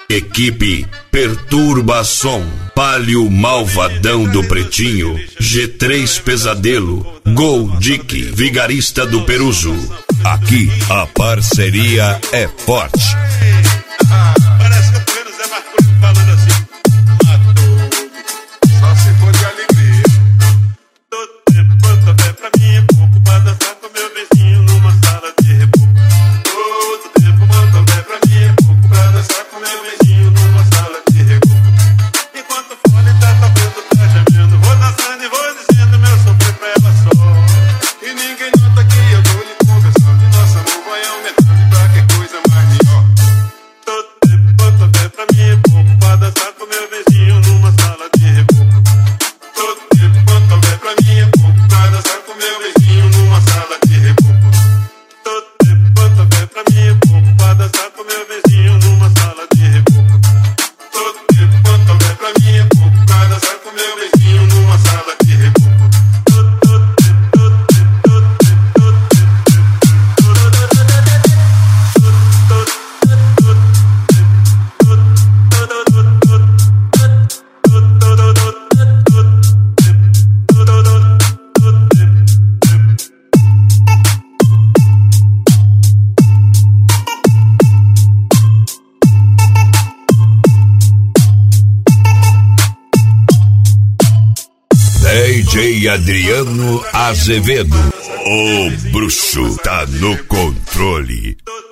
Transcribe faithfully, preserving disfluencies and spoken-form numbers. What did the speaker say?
Equipe Perturbação, Palio Malvadão do Pretinho, G três Pesadelo, Gol Dick, Vigarista do Peruso. Aqui a parceria é forte. Parece que eu tô vendo o Zé Marconi falando assim: matou, só se for de alegria. Todo tempo quanto houver pra mim é pouco pra dançar com meu vizinho numa sala de reboco. Todo tempo quanto houver pra mim é pouco pra dançar com meu vizinho numa sala de reboco. Enquanto o fone tá tocando, tá gemendo, vou dançando e vou dizendo meu sofrer pra ela só. E ninguém nota que eu tô lhe conversando e nosso amor vai aumentando pra que coisa mais melhor. Todo tempo quanto houver pra mim é pouco pra dançar com meu vizinho numa sala de reboco. Todo tempo quanto houver pra mim é pouco pra dançar com meu vizinho numa sala de reboco. Todo tempo quanto houver pra mim é pouco pra dançar com meu vizinho numa sala de reboco. Todo tempo quanto houver pra mim é pouco pra dançar com meu vizinho numa sala de reboco. Todo tempo, todo tempo, todo tempo, todo D J Adriano Azevedo, o bruxo tá no controle.